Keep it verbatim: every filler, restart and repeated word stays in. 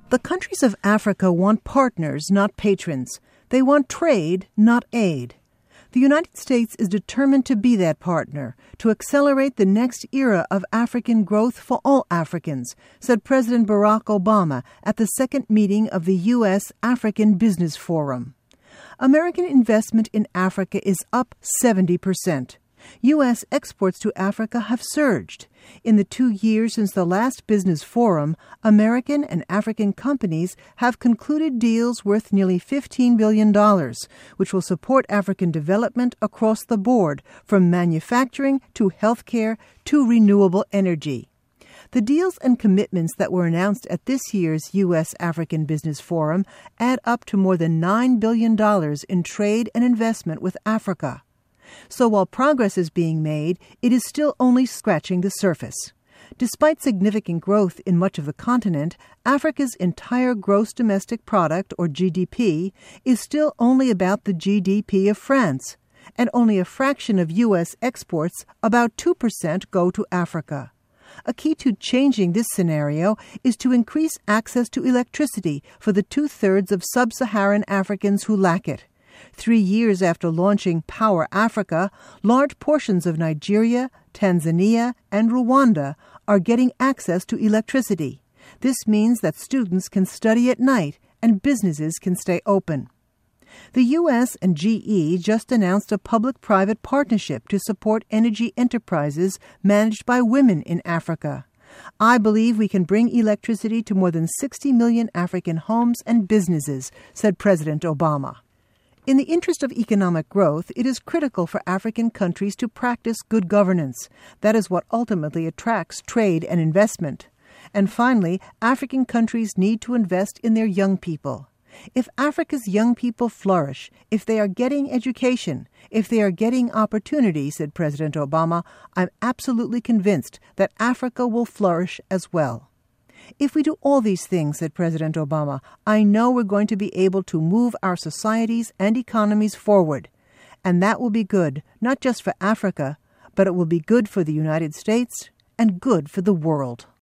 The countries of Africa want partners, not patrons. They want trade, not aid. The United States is determined to be that partner, to accelerate the next era of African growth for all Africans, said President Barack Obama at the second meeting of the U S African Business Forum. American investment in Africa is up seventy percent. U S exports to Africa have surged. In the two years since the last business forum, American and African companies have concluded deals worth nearly fifteen billion dollars, which will support African development across the board, from manufacturing to healthcare to renewable energy. The deals and commitments that were announced at this year's U S African Business Forum add up to more than nine billion dollars in trade and investment with Africa. So while progress is being made, it is still only scratching the surface. Despite significant growth in much of the continent, Africa's entire gross domestic product, or G D P, is still only about the G D P of France, and only a fraction of U S exports, about two percent, go to Africa. A key to changing this scenario is to increase access to electricity for the two-thirds of sub-Saharan Africans who lack it. Three years after launching Power Africa, large portions of Nigeria, Tanzania, and Rwanda are getting access to electricity. This means that students can study at night and businesses can stay open. The U S and G E just announced a public-private partnership to support energy enterprises managed by women in Africa. I believe we can bring electricity to more than sixty million African homes and businesses, said President Obama. In the interest of economic growth, it is critical for African countries to practice good governance. That is what ultimately attracts trade and investment. And finally, African countries need to invest in their young people. If Africa's young people flourish, if they are getting education, if they are getting opportunity, said President Obama, I'm absolutely convinced that Africa will flourish as well. If we do all these things, said President Obama, I know we're going to be able to move our societies and economies forward. And that will be good, not just for Africa, but it will be good for the United States and good for the world.